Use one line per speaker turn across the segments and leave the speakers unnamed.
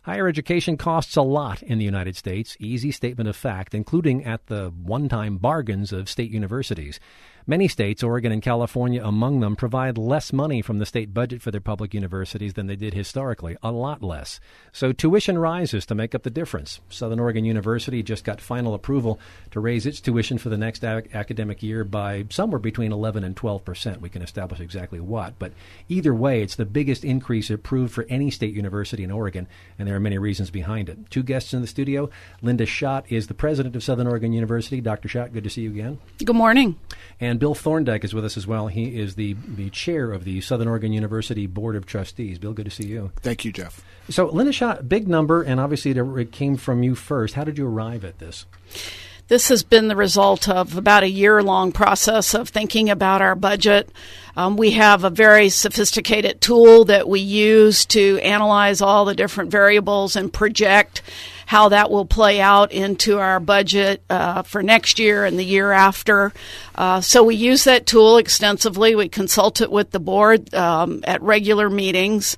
Higher education costs a lot in the United States, easy statement of fact, including at the one-time bargains of state universities. Many states, Oregon and California among them, provide less money from the state budget for their public universities than they did historically, a lot less. So tuition rises to make up the difference. Southern Oregon University just got final approval to raise its tuition for the next academic year by somewhere between 11 and 12%. We can establish exactly what. But either way, it's the biggest increase approved for any state university in Oregon, and there are many reasons behind it. Two guests in the studio. Linda Schott is the president of Southern Oregon University. Dr. Schott, good to see you again.
Good morning.
And Bill Thorndike is with us as well. He is the chair of the Southern Oregon University Board of Trustees. Bill, good to see you.
Thank you, Jeff.
So, Linda Schott, big number, and obviously it came from you first. How did you arrive at this?
This has been the result of about a year-long process of thinking about our budget. We have a very sophisticated tool that we use to analyze all the different variables and project how that will play out into our budget for next year and the year after. So we use that tool extensively. We consult it with the board at regular meetings.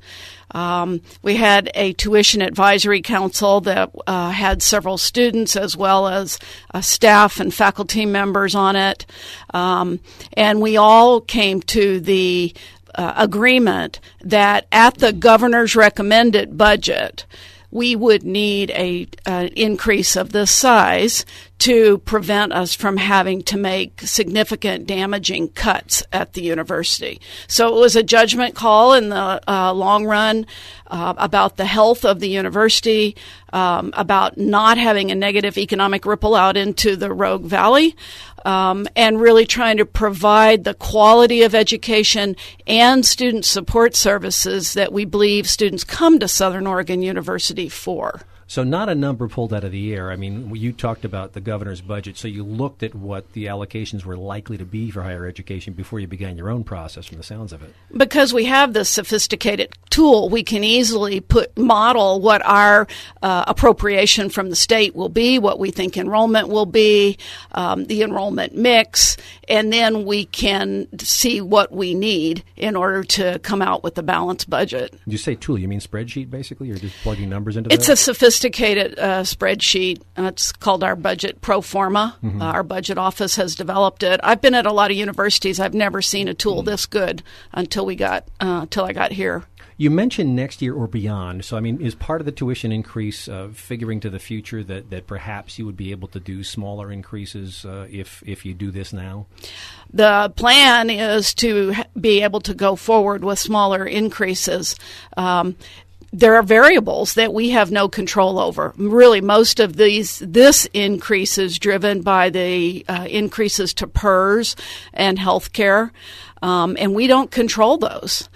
We had a tuition advisory council that had several students as well as staff and faculty members on it. And we all came to the agreement that at the governor's recommended budget, we would need an increase of this size to prevent us from having to make significant damaging cuts at the university. So it was a judgment call in the long run about the health of the university, about not having a negative economic ripple out into the Rogue Valley, and really trying to provide the quality of education and student support services that we believe students come to Southern Oregon University for.
So not a number pulled out of the air. I mean, you talked about the governor's budget, so you looked at what the allocations were likely to be for higher education before you began your own process, from the sounds of it.
Because we have this sophisticated tool, we can easily model what our appropriation from the state will be, what we think enrollment will be, the enrollment mix, and then we can see what we need in order to come out with a balanced budget.
Did you say tool? You mean spreadsheet, basically? You're just plugging numbers into that?
It's a sophisticated spreadsheet. It's called our budget pro forma.
Mm-hmm.
Our budget office has developed it. I've been at a lot of universities. I've never seen a tool this good until I got here.
You mentioned next year or beyond. So, I mean, is part of the tuition increase figuring to the future that perhaps you would be able to do smaller increases if you do this now?
The plan is to be able to go forward with smaller increases. There are variables that we have no control over. Really, most of this increase is driven by the increases to PERS and health care. And we don't control those.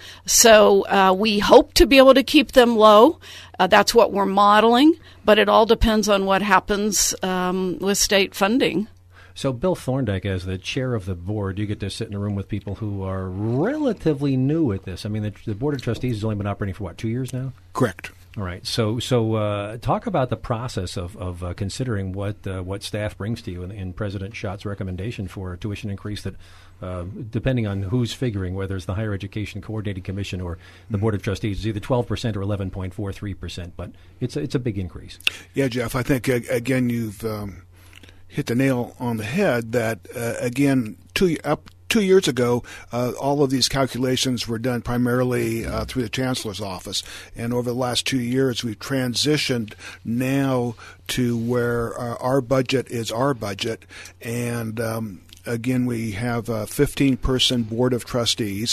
So we hope to be able to keep them low. That's what we're modeling, but it all depends on what happens with state funding.
So, Bill Thorndike, as the chair of the board, you get to sit in a room with people who are relatively new at this. I mean, the Board of Trustees has only been operating for, 2 years now?
Correct.
All right. So talk about the process of considering what staff brings to you in President Schott's recommendation for a tuition increase that, depending on who's figuring, whether it's the Higher Education Coordinating Commission or the Board of Trustees, is either 12% or 11.43%. But it's a big increase.
Yeah, Jeff, I think, again, you've hit the nail on the head that, again, 2 years ago, all of these calculations were done primarily through the Chancellor's office. And over the last 2 years, we've transitioned now to where our budget is our budget. And again, we have a 15-person board of trustees.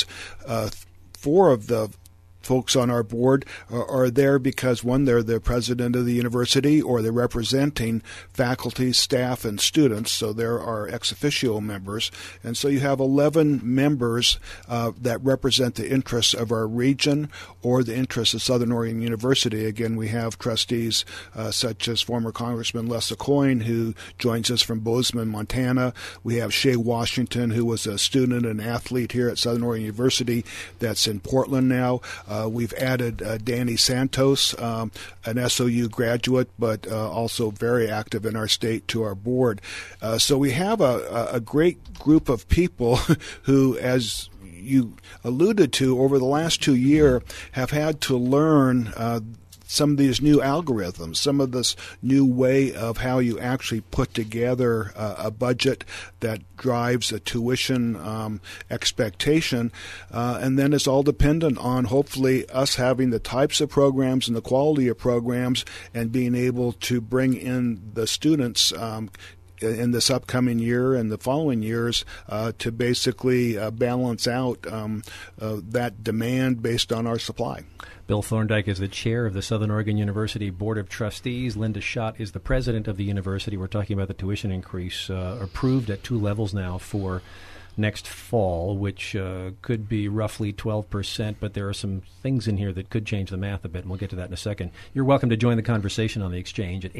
4 of the folks on our board are there because, one, they're the president of the university or they're representing faculty, staff, and students, so there are ex officio members. And so you have 11 members that represent the interests of our region or the interests of Southern Oregon University. Again, we have trustees such as former Congressman Les Aucoin, who joins us from Bozeman, Montana. We have Shay Washington, who was a student and athlete here at Southern Oregon University that's in Portland now. We've added Danny Santos, an SOU graduate, but also very active in our state, to our board. So we have a great group of people who, as you alluded to, over the last 2 years have had to learn some of these new algorithms, some of this new way of how you actually put together a budget that drives a tuition expectation, and then it's all dependent on hopefully us having the types of programs and the quality of programs and being able to bring in the students in this upcoming year and the following years to basically balance out that demand based on our supply.
Bill Thorndike is the chair of the Southern Oregon University Board of Trustees. Linda Schott is the president of the university. We're talking about the tuition increase approved at 2 levels now for next fall, which could be roughly 12%, but there are some things in here that could change the math a bit, and we'll get to that in a second. You're welcome to join the conversation on the Exchange at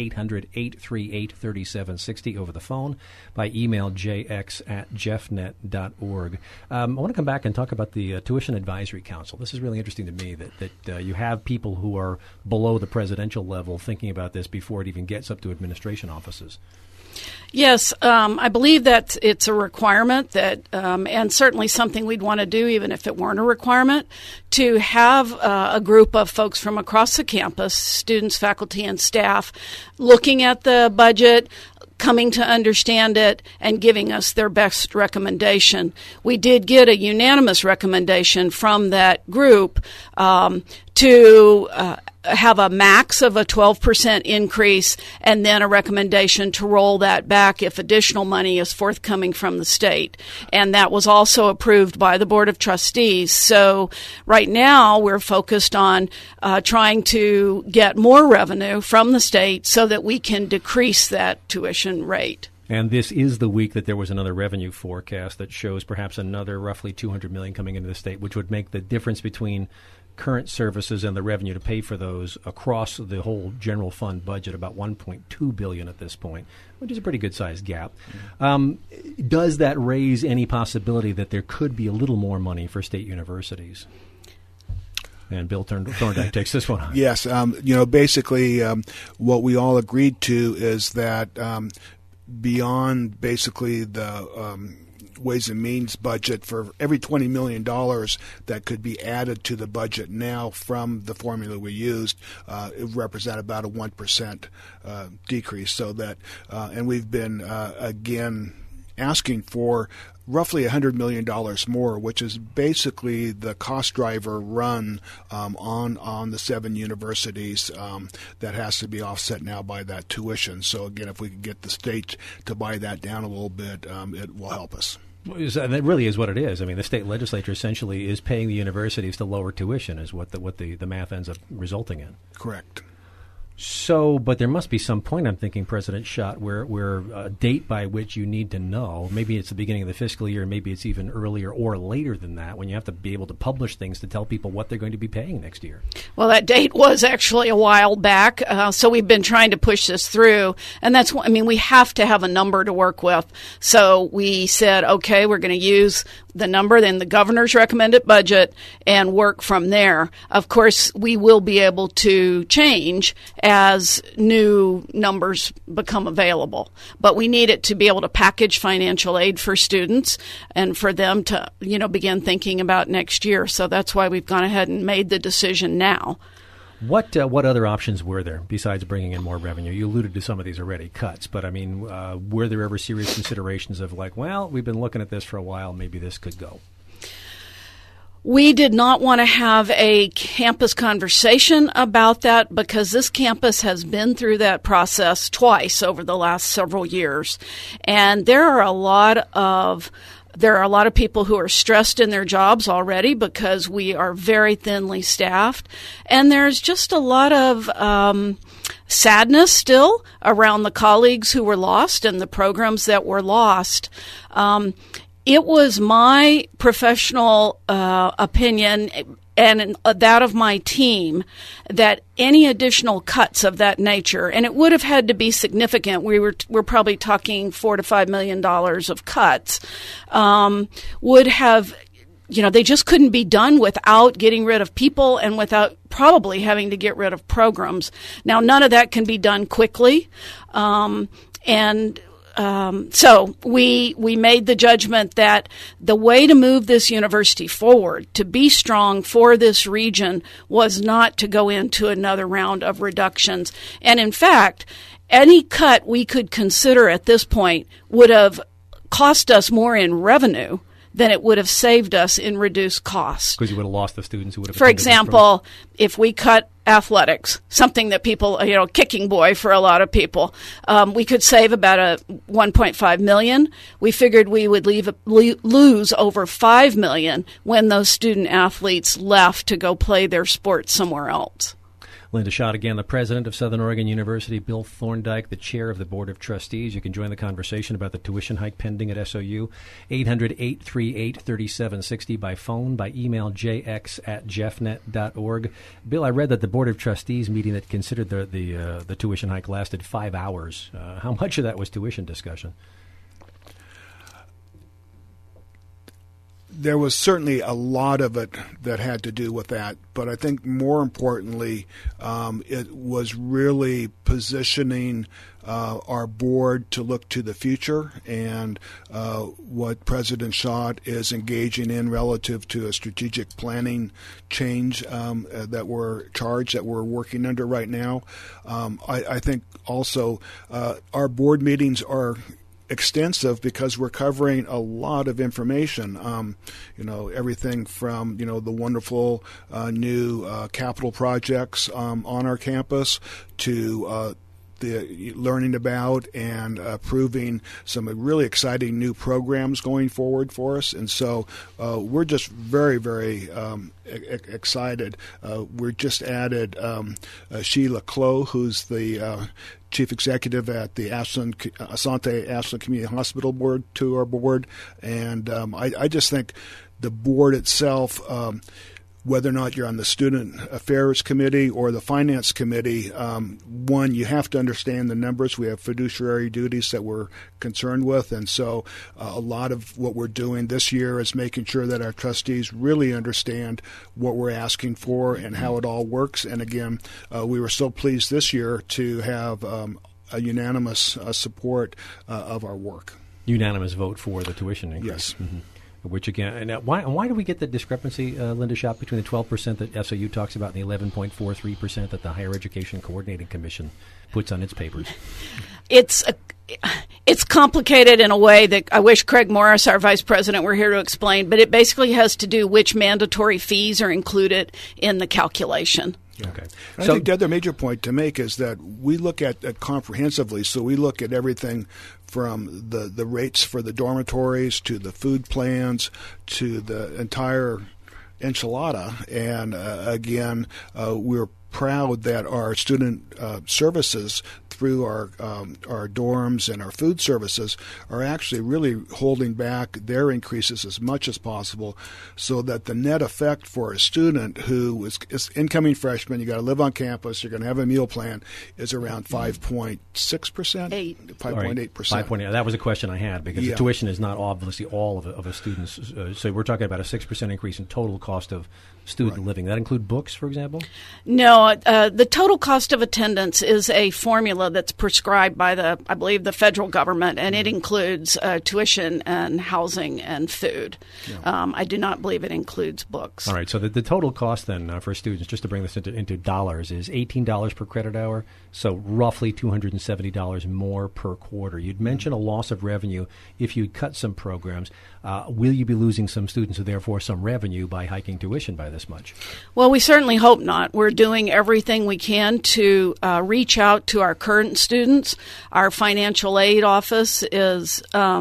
800-838-3760 over the phone, by email jx@jeffnet.org. I want to come back and talk about the Tuition Advisory Council. This is really interesting to me that you have people who are below the presidential level thinking about this before it even gets up to administration offices.
Yes, I believe that it's a requirement that, and certainly something we'd want to do even if it weren't a requirement, to have a group of folks from across the campus, students, faculty, and staff, looking at the budget, coming to understand it, and giving us their best recommendation. We did get a unanimous recommendation from that group to have a max of a 12% increase, and then a recommendation to roll that back if additional money is forthcoming from the state. And that was also approved by the Board of Trustees. So right now we're focused on trying to get more revenue from the state so that we can decrease that tuition rate.
And this is the week that there was another revenue forecast that shows perhaps another roughly $200 million coming into the state, which would make the difference between current services and the revenue to pay for those across the whole general fund budget about $1.2 billion at this point, which is a pretty good-sized gap. Does that raise any possibility that there could be a little more money for state universities? And Bill Thorndike takes this one on.
Yes. Basically what we all agreed to is that beyond basically the Ways and Means budget, for every $20 million that could be added to the budget now from the formula we used, it represents about a 1% decrease. So that, and we've been again asking for roughly $100 million more, which is basically the cost driver run on the 7 universities that has to be offset now by that tuition. So again, if we could get the state to buy that down a little bit, it will help us.
And that really is what it is. I mean, the state legislature essentially is paying the universities to lower tuition, is what the math ends up resulting in.
Correct.
So, but there must be some point, I'm thinking, President Schott, where a date by which you need to know, maybe it's the beginning of the fiscal year, maybe it's even earlier or later than that, when you have to be able to publish things to tell people what they're going to be paying next year. Well,
that date was actually a while back, so we've been trying to push this through, and that's, I mean, we have to have a number to work with. So we said, okay, we're going to use the number, then the governor's recommended budget, and work from there. Of course, we will be able to change as new numbers become available. But we need it to be able to package financial aid for students and for them to, begin thinking about next year. So that's why we've gone ahead and made the decision now.
What other options were there besides bringing in more revenue? You alluded to some of these already, cuts, but I mean, were there ever serious considerations of like, well, we've been looking at this for a while, maybe this could go?
We did not want to have a campus conversation about that because this campus has been through that process twice over the last several years. And there are a lot of people who are stressed in their jobs already because we are very thinly staffed. And there's just a lot of sadness still around the colleagues who were lost and the programs that were lost. It was my professional opinion and that of my team that any additional cuts of that nature, and it would have had to be significant. We're probably talking $4 to $5 million of cuts, would have, they just couldn't be done without getting rid of people and without probably having to get rid of programs. Now, none of that can be done quickly, and So we made the judgment that the way to move this university forward, to be strong for this region, was not to go into another round of reductions. And in fact, any cut we could consider at this point would have cost us more in revenue than it would have saved us in reduced costs.
Because you would have lost the students who would have.
For example, if we cut athletics, something that people, kicking boy for a lot of people, we could save about $1.5 million. We figured we would lose over $5 million when those student athletes left to go play their sport somewhere else.
Linda Schott, again, the president of Southern Oregon University. Bill Thorndike, the chair of the Board of Trustees. You can join the conversation about the tuition hike pending at SOU. 800-838-3760 by phone, by email, jx@jeffnet.org. Bill, I read that the Board of Trustees meeting that considered the tuition hike lasted 5 hours. How much of that was tuition discussion?
There was certainly a lot of it that had to do with that, but I think more importantly, it was really positioning our board to look to the future and what President Schott is engaging in relative to a strategic planning change that we're working under right now. I think also our board meetings are extensive because we're covering a lot of information. Everything from the wonderful new capital projects on our campus to the learning about and approving some really exciting new programs going forward for us. And so we're just very, very excited. We're just added Sheila Clough, who's the chief executive at the Asante Ashland Community Hospital Board, to our board. And I just think the board itself, whether or not you're on the Student Affairs Committee or the Finance Committee, one, you have to understand the numbers. We have fiduciary duties that we're concerned with, and so a lot of what we're doing this year is making sure that our trustees really understand what we're asking for and how it all works. And again, we were so pleased this year to have a unanimous support of our work. Unanimous
vote for the tuition increase.
Yes.
Mm-hmm. Which again, why do we get the discrepancy, Linda Schott, between the 12% that SOU talks about and the 11.43% that the Higher Education Coordinating Commission puts on its papers?
It's complicated in a way that I wish Craig Morris, our vice president, were here to explain, but it basically has to do which mandatory fees are included in the calculation.
Yeah. Okay. I think the other major point to make is that we look at it comprehensively. So we look at everything from the rates for the dormitories to the food plans to the entire enchilada. And again, we're proud that our student services through our dorms and our food services are actually really holding back their increases as much as possible, so that the net effect for a student who is incoming freshman, you got to live on campus, you're going to have a meal plan, is around 5.6%, 5.8%.
5.8. That was a question I had because the tuition is not obviously all of a student's. So we're talking about a 6% increase in total cost of student living. That include books, for example?
No, the total cost of attendance is a formula that's prescribed by I believe the federal government, and it includes tuition and housing and food. Yeah. I do not believe it includes books.
All right, so the total cost then for students, just to bring this into dollars, is $18 per credit hour, so roughly $270 more per quarter. You'd mentioned a loss of revenue if you cut some programs. Will you be losing some students and therefore some revenue by hiking tuition by this much?
Well, we certainly hope not. We're doing everything we can to reach out to our current students. Our financial aid office is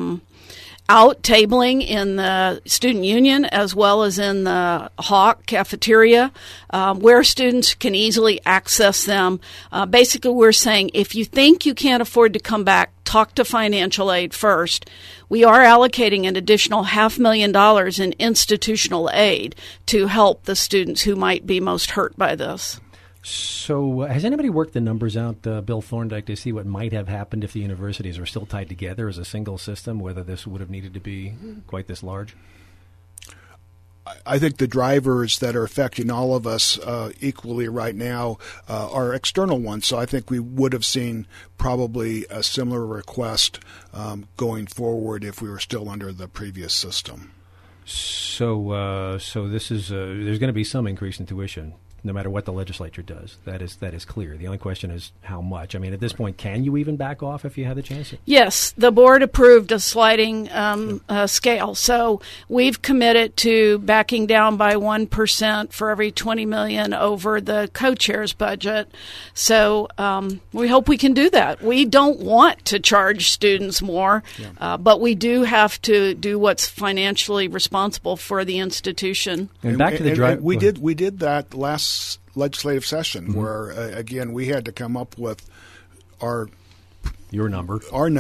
out tabling in the student union as well as in the Hawk cafeteria where students can easily access them. Basically, we're saying if you think you can't afford to come back, talk to financial aid first. We are allocating an additional $500,000 in institutional aid to help the students who might be most hurt by this.
So has anybody worked the numbers out, Bill Thorndike, to see what might have happened if the universities were still tied together as a single system, whether this would have needed to be quite this large?
I think the drivers that are affecting all of us equally right now are external ones. So I think we would have seen probably a similar request going forward if we were still under the previous system.
So this is there's going to be some increase in tuition, no matter what the legislature does. That is clear. The only question is how much. I mean, at this point, can you even back off if you had the chance?
Yes, the board approved a sliding scale. So we've committed to backing down by 1% for every $20 million over the co-chair's budget. So we hope we can do that. We don't want to charge students more, but we do have to do what's financially responsible for the institution.
And back to the drive. We did that last legislative session where, again, we had to come up with our number.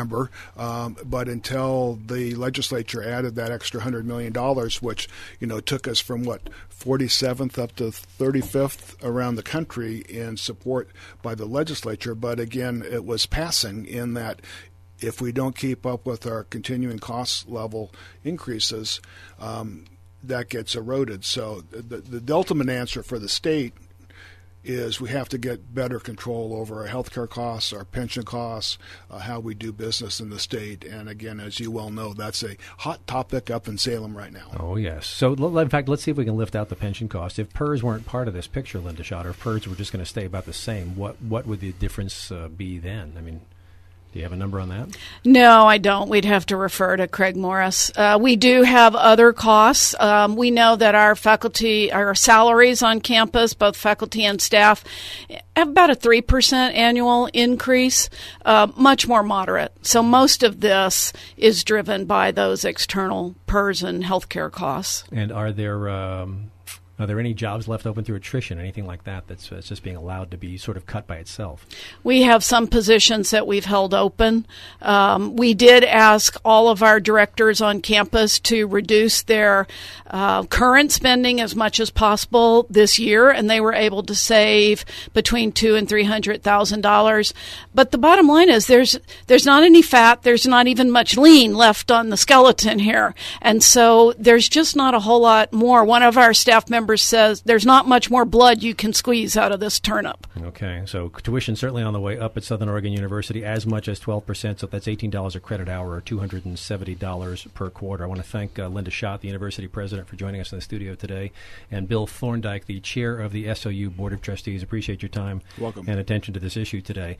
But until the legislature added that extra $100 million, which took us from 47th up to 35th around the country in support by the legislature. But again, it was passing in that if we don't keep up with our continuing cost level increases, that gets eroded. So the ultimate answer for the state is we have to get better control over our healthcare costs, our pension costs, how we do business in the state. And again, as you well know, that's a hot topic up in Salem right now.
Oh, yes. So, in fact, let's see if we can lift out the pension cost. If PERS weren't part of this picture, Linda Schotter, if PERS were just going to stay about the same, what would the difference be then? I mean, do you have a number on that?
No, I don't. We'd have to refer to Craig Morris. We do have other costs. We know that our salaries on campus, both faculty and staff, have about a 3% annual increase, much more moderate. So most of this is driven by those external PERS and healthcare costs.
And are there any jobs left open through attrition, anything like that that's just being allowed to be sort of cut by itself?
We have some positions that we've held open. We did ask all of our directors on campus to reduce their current spending as much as possible this year, and they were able to save between $200,000 and $300,000. But the bottom line is there's not any fat, there's not even much lean left on the skeleton here, and so there's just not a whole lot more. One of our staff members says there's not much more blood you can squeeze out of this turnip.
Okay, so tuition certainly on the way up at Southern Oregon University, as much as 12%, so that's $18 a credit hour or $270 per quarter. I want to thank Linda Schott, the university president, for joining us in the studio today, and Bill Thorndike, the chair of the SOU Board of Trustees. Appreciate your time
Welcome.
And attention to this issue today.